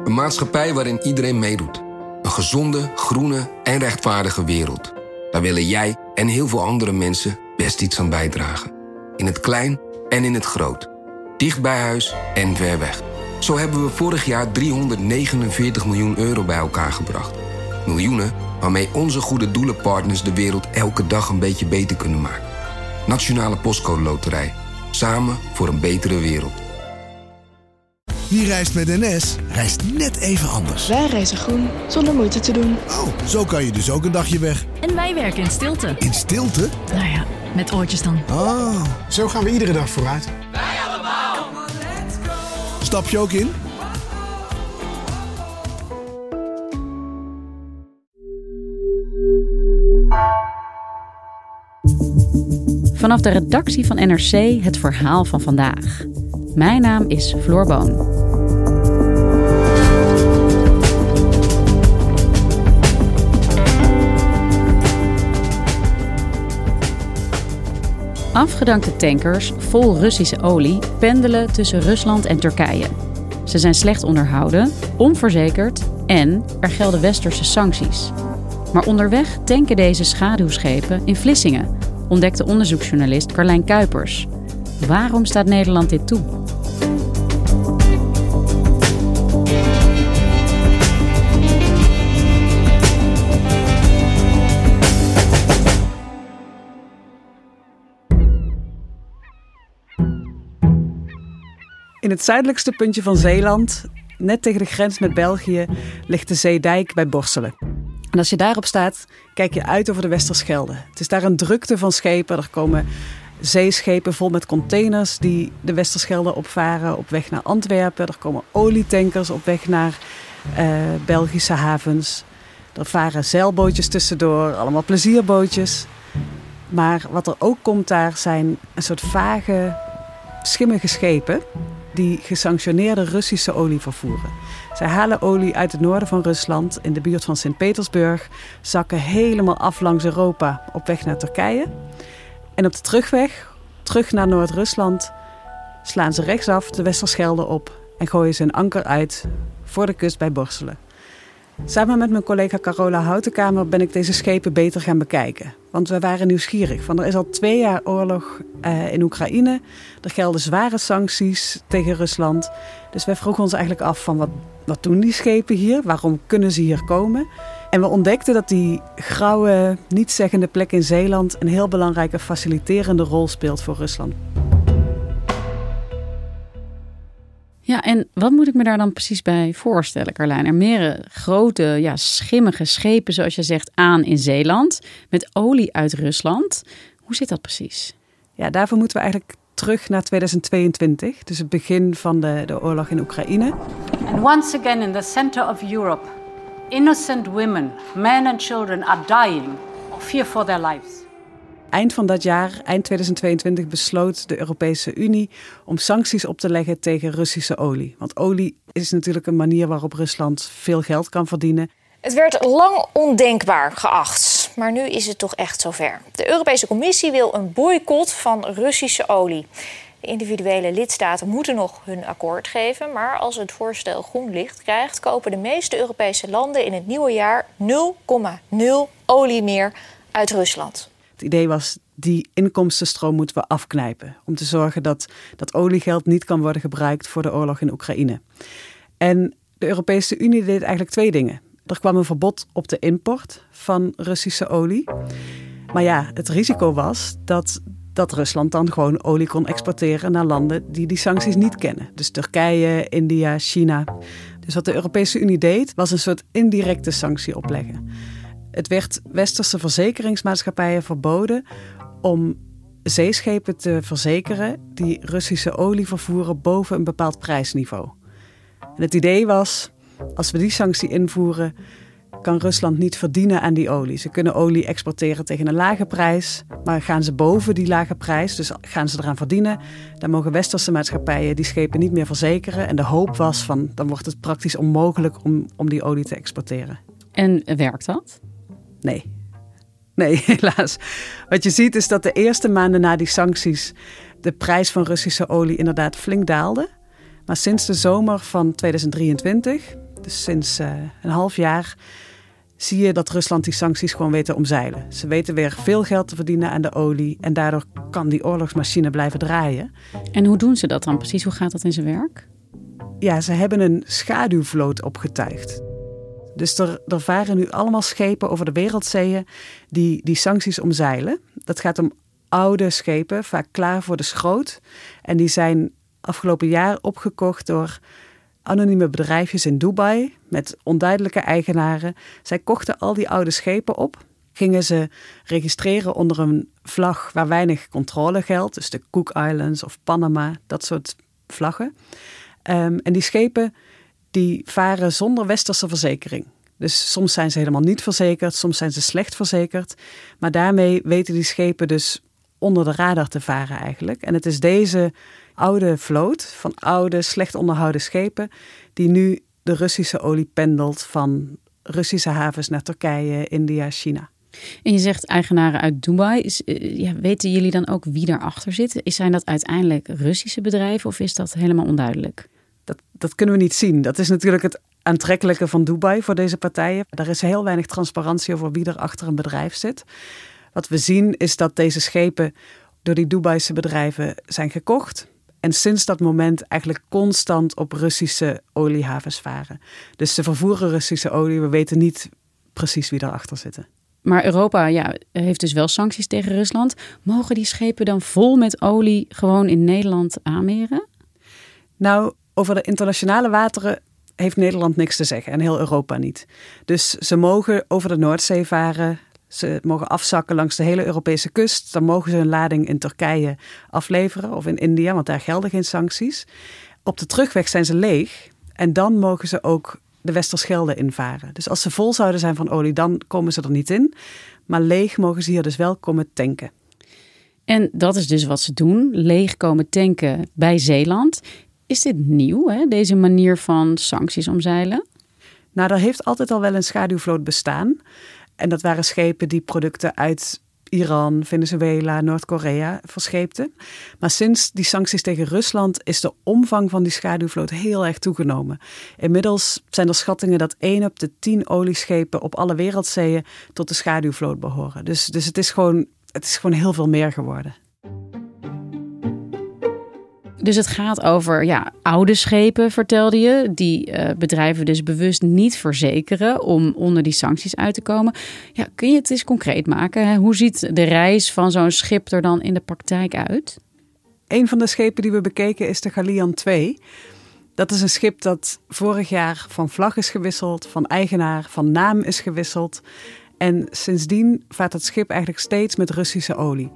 Een maatschappij waarin iedereen meedoet. Een gezonde, groene en rechtvaardige wereld. Daar willen jij en heel veel andere mensen best iets aan bijdragen. In het klein en in het groot. Dicht bij huis en ver weg. Zo hebben we vorig jaar 349 miljoen euro bij elkaar gebracht. Miljoenen waarmee onze goede doelenpartners de wereld elke dag een beetje beter kunnen maken. Nationale Postcode Loterij. Samen voor een betere wereld. Wie reist met NS, reist net even anders. Wij reizen groen, zonder moeite te doen. Oh, zo kan je dus ook een dagje weg. En wij werken in stilte. In stilte? Nou ja, met oortjes dan. Oh. Zo gaan we iedere dag vooruit. Wij allemaal. Stap je ook in? Vanaf de redactie van NRC het verhaal van vandaag. Mijn naam is Floor Boon. Afgedankte tankers vol Russische olie pendelen tussen Rusland en Turkije. Ze zijn slecht onderhouden, onverzekerd en er gelden westerse sancties. Maar onderweg tanken deze schaduwschepen in Vlissingen, ontdekte onderzoeksjournalist Carlijn Kuipers. Waarom staat Nederland dit toe? In het zuidelijkste puntje van Zeeland, net tegen de grens met België, ligt de zeedijk bij Borselen. En als je daarop staat, kijk je uit over de Westerschelde. Het is daar een drukte van schepen. Er komen zeeschepen vol met containers die de Westerschelde opvaren op weg naar Antwerpen. Er komen olietankers op weg naar Belgische havens. Er varen zeilbootjes tussendoor, allemaal plezierbootjes. Maar wat er ook komt daar zijn een soort vage, schimmige schepen die gesanctioneerde Russische olie vervoeren. Zij halen olie uit het noorden van Rusland, in de buurt van Sint-Petersburg, zakken helemaal af langs Europa op weg naar Turkije. En op de terugweg, terug naar Noord-Rusland, slaan ze rechtsaf de Westerschelde op en gooien ze een anker uit voor de kust bij Borselen. Samen met mijn collega Carola Houtenkamer ben ik deze schepen beter gaan bekijken. Want we waren nieuwsgierig. Want er is al 2 jaar oorlog in Oekraïne. Er gelden zware sancties tegen Rusland. Dus wij vroegen ons eigenlijk af van wat doen die schepen hier? Waarom kunnen ze hier komen? En we ontdekten dat die grauwe, nietszeggende plek in Zeeland een heel belangrijke faciliterende rol speelt voor Rusland. Ja, en wat moet ik me daar dan precies bij voorstellen, Carlijn? Er meren grote, schimmige schepen, zoals je zegt, aan in Zeeland met olie uit Rusland. Hoe zit dat precies? Ja, daarvoor moeten we eigenlijk terug naar 2022, dus het begin van de oorlog in Oekraïne. And once again in the center of Europe, innocent women, men and children are dying of fear for their lives. Eind van dat jaar, eind 2022, besloot de Europese Unie om sancties op te leggen tegen Russische olie. Want olie is natuurlijk een manier waarop Rusland veel geld kan verdienen. Het werd lang ondenkbaar geacht, maar nu is het toch echt zover. De Europese Commissie wil een boycott van Russische olie. De individuele lidstaten moeten nog hun akkoord geven, maar als het voorstel groen licht krijgt, kopen de meeste Europese landen in het nieuwe jaar 0,0 olie meer uit Rusland. Het idee was, die inkomstenstroom moeten we afknijpen. Om te zorgen dat dat oliegeld niet kan worden gebruikt voor de oorlog in Oekraïne. En de Europese Unie deed eigenlijk 2 dingen. Er kwam een verbod op de import van Russische olie. Maar ja, het risico was dat Rusland dan gewoon olie kon exporteren naar landen die die sancties niet kennen. Dus Turkije, India, China. Dus wat de Europese Unie deed, was een soort indirecte sanctie opleggen. Het werd westerse verzekeringsmaatschappijen verboden om zeeschepen te verzekeren die Russische olie vervoeren boven een bepaald prijsniveau. En het idee was, als we die sanctie invoeren, kan Rusland niet verdienen aan die olie. Ze kunnen olie exporteren tegen een lage prijs, maar gaan ze boven die lage prijs, dus gaan ze eraan verdienen, dan mogen westerse maatschappijen die schepen niet meer verzekeren. En de hoop was van, dan wordt het praktisch onmogelijk om die olie te exporteren. En werkt dat? Nee, helaas. Wat je ziet is dat de eerste maanden na die sancties de prijs van Russische olie inderdaad flink daalde. Maar sinds de zomer van 2023, Dus sinds een half jaar zie je dat Rusland die sancties gewoon weet te omzeilen. Ze weten weer veel geld te verdienen aan de olie en daardoor kan die oorlogsmachine blijven draaien. En hoe doen ze dat dan precies? Hoe gaat dat in zijn werk? Ja, ze hebben een schaduwvloot opgetuigd. Dus er varen nu allemaal schepen over de wereldzeeën die sancties omzeilen. Dat gaat om oude schepen, vaak klaar voor de schroot. En die zijn afgelopen jaar opgekocht door anonieme bedrijfjes in Dubai met onduidelijke eigenaren. Zij kochten al die oude schepen op, gingen ze registreren onder een vlag waar weinig controle geldt. Dus de Cook Islands of Panama, dat soort vlaggen. En die schepen die varen zonder westerse verzekering. Dus soms zijn ze helemaal niet verzekerd, soms zijn ze slecht verzekerd. Maar daarmee weten die schepen dus onder de radar te varen eigenlijk. En het is deze oude vloot van oude, slecht onderhouden schepen die nu de Russische olie pendelt van Russische havens naar Turkije, India, China. En je zegt eigenaren uit Dubai. Weten jullie dan ook wie daarachter zit? Zijn dat uiteindelijk Russische bedrijven of is dat helemaal onduidelijk? Dat kunnen we niet zien. Dat is natuurlijk het aantrekkelijke van Dubai voor deze partijen. Daar is heel weinig transparantie over wie er achter een bedrijf zit. Wat we zien is dat deze schepen door die Dubaise bedrijven zijn gekocht. En sinds dat moment eigenlijk constant op Russische oliehavens varen. Dus ze vervoeren Russische olie. We weten niet precies wie daarachter zitten. Maar Europa heeft dus wel sancties tegen Rusland. Mogen die schepen dan vol met olie gewoon in Nederland aanmeren? Nou, over de internationale wateren heeft Nederland niks te zeggen en heel Europa niet. Dus ze mogen over de Noordzee varen. Ze mogen afzakken langs de hele Europese kust. Dan mogen ze hun lading in Turkije afleveren of in India, want daar gelden geen sancties. Op de terugweg zijn ze leeg en dan mogen ze ook de Westerschelde invaren. Dus als ze vol zouden zijn van olie, dan komen ze er niet in. Maar leeg mogen ze hier dus wel komen tanken. En dat is dus wat ze doen, leeg komen tanken bij Zeeland. Is dit nieuw, hè? Deze manier van sancties omzeilen? Nou, er heeft altijd al wel een schaduwvloot bestaan. En dat waren schepen die producten uit Iran, Venezuela, Noord-Korea verscheepten. Maar sinds die sancties tegen Rusland is de omvang van die schaduwvloot heel erg toegenomen. Inmiddels zijn er schattingen dat 1 op de 10 olieschepen op alle wereldzeeën tot de schaduwvloot behoren. Dus het is gewoon heel veel meer geworden. Dus het gaat over oude schepen, vertelde je. Die bedrijven dus bewust niet verzekeren om onder die sancties uit te komen. Ja, kun je het eens concreet maken? Hè? Hoe ziet de reis van zo'n schip er dan in de praktijk uit? Een van de schepen die we bekeken is de Galian 2. Dat is een schip dat vorig jaar van vlag is gewisseld, van eigenaar, van naam is gewisseld. En sindsdien vaart het schip eigenlijk steeds met Russische olie.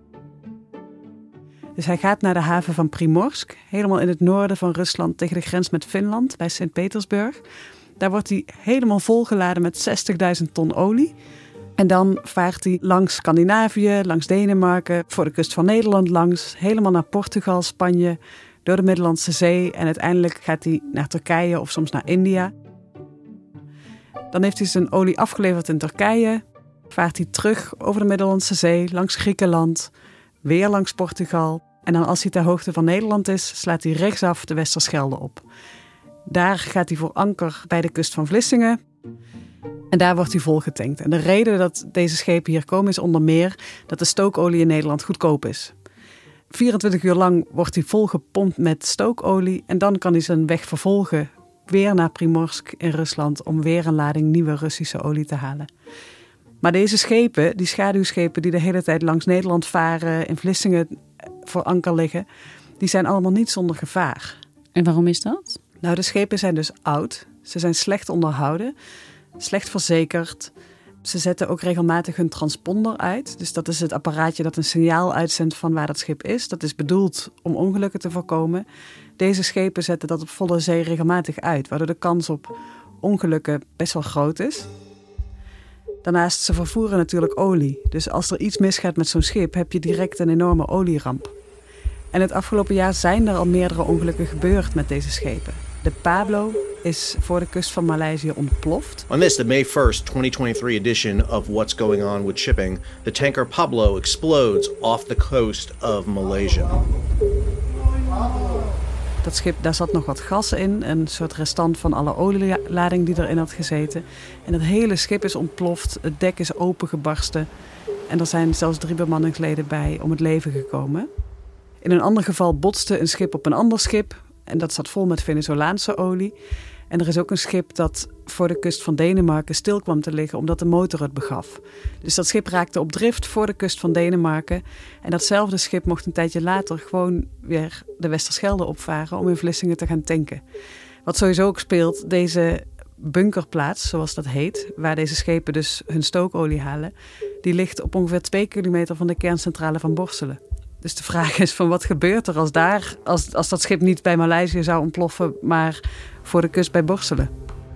Dus hij gaat naar de haven van Primorsk, helemaal in het noorden van Rusland tegen de grens met Finland, bij Sint-Petersburg. Daar wordt hij helemaal volgeladen met 60.000 ton olie. En dan vaart hij langs Scandinavië, langs Denemarken, voor de kust van Nederland langs, helemaal naar Portugal, Spanje, door de Middellandse Zee. En uiteindelijk gaat hij naar Turkije of soms naar India. Dan heeft hij zijn olie afgeleverd in Turkije, vaart hij terug over de Middellandse Zee, langs Griekenland, weer langs Portugal. En dan als hij ter hoogte van Nederland is, slaat hij rechtsaf de Westerschelde op. Daar gaat hij voor anker bij de kust van Vlissingen. En daar wordt hij volgetankt. En de reden dat deze schepen hier komen is onder meer dat de stookolie in Nederland goedkoop is. 24 uur lang wordt hij volgepompt met stookolie. En dan kan hij zijn weg vervolgen weer naar Primorsk in Rusland om weer een lading nieuwe Russische olie te halen. Maar deze schepen, die schaduwschepen die de hele tijd langs Nederland varen, in Vlissingen voor anker liggen, die zijn allemaal niet zonder gevaar. En waarom is dat? Nou, de schepen zijn dus oud. Ze zijn slecht onderhouden, slecht verzekerd. Ze zetten ook regelmatig hun transponder uit. Dus dat is het apparaatje dat een signaal uitzendt van waar dat schip is. Dat is bedoeld om ongelukken te voorkomen. Deze schepen zetten dat op volle zee regelmatig uit, waardoor de kans op ongelukken best wel groot is. Daarnaast, ze vervoeren natuurlijk olie. Dus als er iets misgaat met zo'n schip, heb je direct een enorme olieramp. En het afgelopen jaar zijn er al meerdere ongelukken gebeurd met deze schepen. De Pablo is voor de kust van Maleisië ontploft. On this, the May 1st, 2023 edition of What's Going On with Shipping, the tanker Pablo explodes off the coast of Malaysia. Dat schip, daar zat nog wat gas in. Een soort restant van alle olielading die erin had gezeten. En het hele schip is ontploft. Het dek is opengebarsten. En er zijn zelfs 3 bemanningsleden bij om het leven gekomen. In een ander geval botste een schip op een ander schip. En dat zat vol met Venezolaanse olie. En er is ook een schip dat voor de kust van Denemarken stil kwam te liggen omdat de motor het begaf. Dus dat schip raakte op drift voor de kust van Denemarken. En datzelfde schip mocht een tijdje later gewoon weer de Westerschelde opvaren om in Vlissingen te gaan tanken. Wat sowieso ook speelt, deze bunkerplaats, zoals dat heet, waar deze schepen dus hun stookolie halen, die ligt op ongeveer 2 kilometer van de kerncentrale van Borssele. Dus de vraag is van wat gebeurt er als dat schip niet bij Maleisië zou ontploffen, maar voor de kust bij Borssele.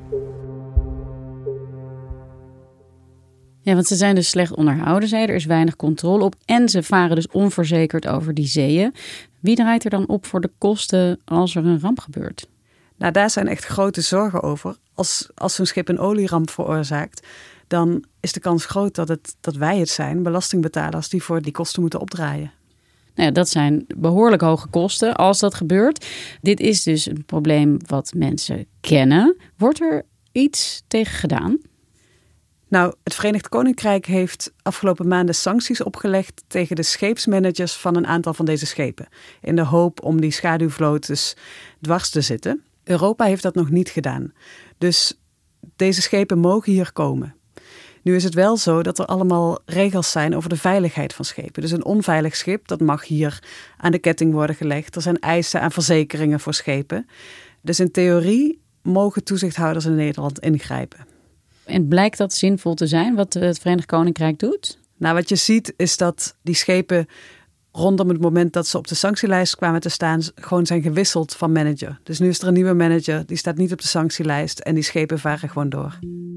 Ja, want ze zijn dus slecht onderhouden, zei je. Er is weinig controle op en ze varen dus onverzekerd over die zeeën. Wie draait er dan op voor de kosten als er een ramp gebeurt? Nou, daar zijn echt grote zorgen over. Als zo'n schip een olieramp veroorzaakt, dan is de kans groot dat wij het zijn, belastingbetalers, die voor die kosten moeten opdraaien. Nou ja, dat zijn behoorlijk hoge kosten als dat gebeurt. Dit is dus een probleem wat mensen kennen. Wordt er iets tegen gedaan? Nou, het Verenigd Koninkrijk heeft afgelopen maanden sancties opgelegd tegen de scheepsmanagers van een aantal van deze schepen. In de hoop om die schaduwvloot dus dwars te zitten. Europa heeft dat nog niet gedaan. Dus deze schepen mogen hier komen. Nu is het wel zo dat er allemaal regels zijn over de veiligheid van schepen. Dus een onveilig schip, dat mag hier aan de ketting worden gelegd. Er zijn eisen aan verzekeringen voor schepen. Dus in theorie mogen toezichthouders in Nederland ingrijpen. En blijkt dat zinvol te zijn wat het Verenigd Koninkrijk doet? Nou, wat je ziet is dat die schepen rondom het moment dat ze op de sanctielijst kwamen te staan, gewoon zijn gewisseld van manager. Dus nu is er een nieuwe manager, die staat niet op de sanctielijst en die schepen varen gewoon door.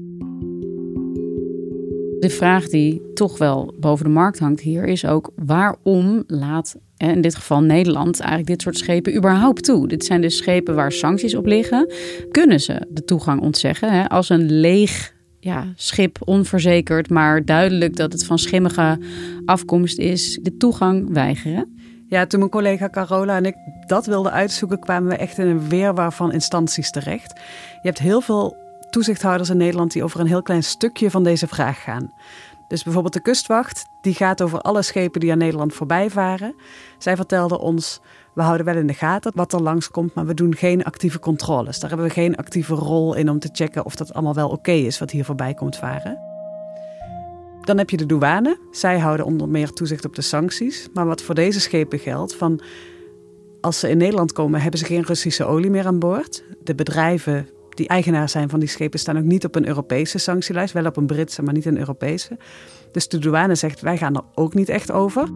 De vraag die toch wel boven de markt hangt hier is ook waarom laat in dit geval Nederland eigenlijk dit soort schepen überhaupt toe? Dit zijn dus schepen waar sancties op liggen. Kunnen ze de toegang ontzeggen? Als een leeg schip, onverzekerd, maar duidelijk dat het van schimmige afkomst is, de toegang weigeren? Ja, toen mijn collega Carola en ik dat wilden uitzoeken, kwamen we echt in een wirwar van instanties terecht. Je hebt heel veel toezichthouders in Nederland die over een heel klein stukje van deze vraag gaan. Dus bijvoorbeeld de kustwacht, die gaat over alle schepen die aan Nederland voorbij varen. Zij vertelden ons, we houden wel in de gaten wat er langskomt, maar we doen geen actieve controles. Daar hebben we geen actieve rol in om te checken of dat allemaal wel oké is wat hier voorbij komt varen. Dan heb je de douane. Zij houden onder meer toezicht op de sancties. Maar wat voor deze schepen geldt, van als ze in Nederland komen, hebben ze geen Russische olie meer aan boord. De bedrijven die eigenaar zijn van die schepen staan ook niet op een Europese sanctielijst. Wel op een Britse, maar niet een Europese. Dus de douane zegt, wij gaan er ook niet echt over.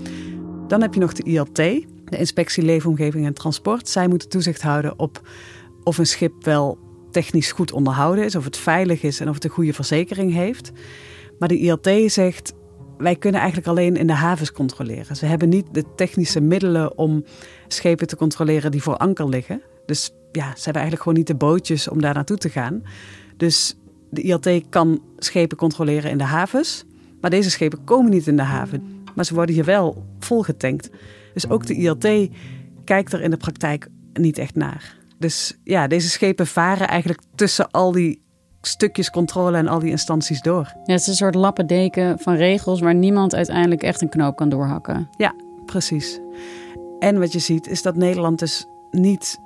Dan heb je nog de ILT, de Inspectie Leefomgeving en Transport. Zij moeten toezicht houden op of een schip wel technisch goed onderhouden is, of het veilig is en of het een goede verzekering heeft. Maar de ILT zegt, wij kunnen eigenlijk alleen in de havens controleren. Ze hebben niet de technische middelen om schepen te controleren die voor anker liggen. Dus ja, ze hebben eigenlijk gewoon niet de bootjes om daar naartoe te gaan. Dus de ILT kan schepen controleren in de havens. Maar deze schepen komen niet in de haven. Maar ze worden hier wel volgetankt. Dus ook de ILT kijkt er in de praktijk niet echt naar. Dus ja, deze schepen varen eigenlijk tussen al die stukjes controle en al die instanties door. Ja, het is een soort lappendeken van regels waar niemand uiteindelijk echt een knoop kan doorhakken. Ja, precies. En wat je ziet is dat Nederland dus niet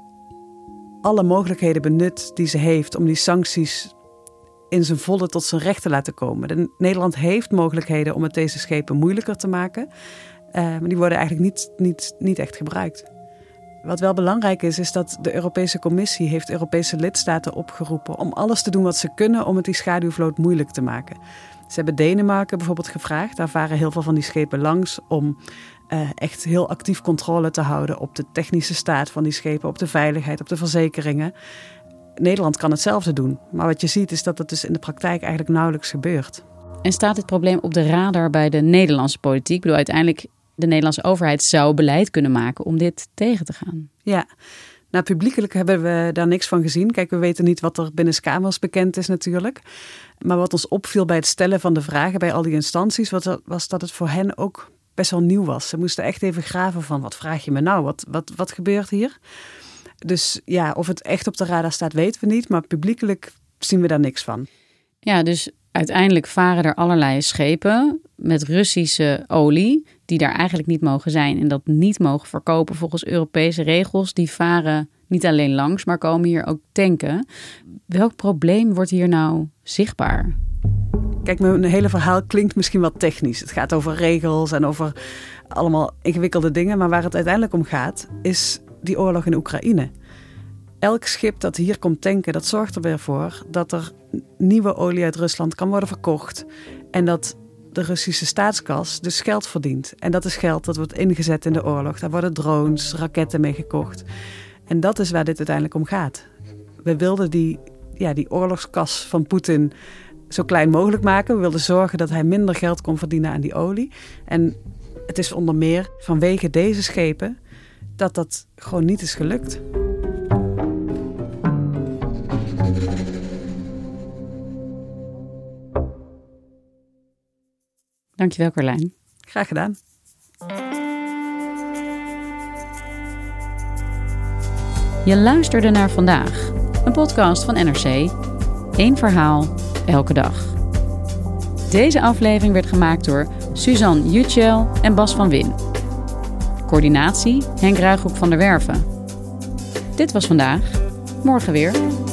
alle mogelijkheden benut die ze heeft om die sancties in zijn volle tot zijn recht te laten komen. Nederland heeft mogelijkheden om het deze schepen moeilijker te maken. Maar die worden eigenlijk niet echt gebruikt. Wat wel belangrijk is dat de Europese Commissie heeft Europese lidstaten opgeroepen om alles te doen wat ze kunnen om het die schaduwvloot moeilijk te maken. Ze hebben Denemarken bijvoorbeeld gevraagd. Daar varen heel veel van die schepen langs om echt heel actief controle te houden op de technische staat van die schepen, op de veiligheid, op de verzekeringen. Nederland kan hetzelfde doen. Maar wat je ziet is dat het dus in de praktijk eigenlijk nauwelijks gebeurt. En staat dit probleem op de radar bij de Nederlandse politiek? Ik bedoel, uiteindelijk de Nederlandse overheid zou beleid kunnen maken om dit tegen te gaan. Ja, nou publiekelijk hebben we daar niks van gezien. Kijk, we weten niet wat er binnenskamers bekend is natuurlijk. Maar wat ons opviel bij het stellen van de vragen bij al die instanties was dat het voor hen ook best wel nieuw was. Ze moesten echt even graven van wat vraag je me nou? Wat gebeurt hier? Dus ja, of het echt op de radar staat, weten we niet. Maar publiekelijk zien we daar niks van. Ja, dus uiteindelijk varen er allerlei schepen met Russische olie, die daar eigenlijk niet mogen zijn en dat niet mogen verkopen volgens Europese regels. Die varen niet alleen langs, maar komen hier ook tanken. Welk probleem wordt hier nou zichtbaar? Kijk, mijn hele verhaal klinkt misschien wat technisch. Het gaat over regels en over allemaal ingewikkelde dingen. Maar waar het uiteindelijk om gaat, is die oorlog in Oekraïne. Elk schip dat hier komt tanken, dat zorgt er weer voor dat er nieuwe olie uit Rusland kan worden verkocht. En dat de Russische staatskas dus geld verdient. En dat is geld dat wordt ingezet in de oorlog. Daar worden drones, raketten mee gekocht. En dat is waar dit uiteindelijk om gaat. We wilden die oorlogskas van Poetin zo klein mogelijk maken. We wilden zorgen dat hij minder geld kon verdienen aan die olie. En het is onder meer vanwege deze schepen dat gewoon niet is gelukt. Dankjewel, Carlijn. Graag gedaan. Je luisterde naar Vandaag, een podcast van NRC. 1 verhaal, elke dag. Deze aflevering werd gemaakt door Suzanne Jutschel en Bas van Win. Coördinatie Henk Ruigrok van der Werven. Dit was Vandaag, morgen weer.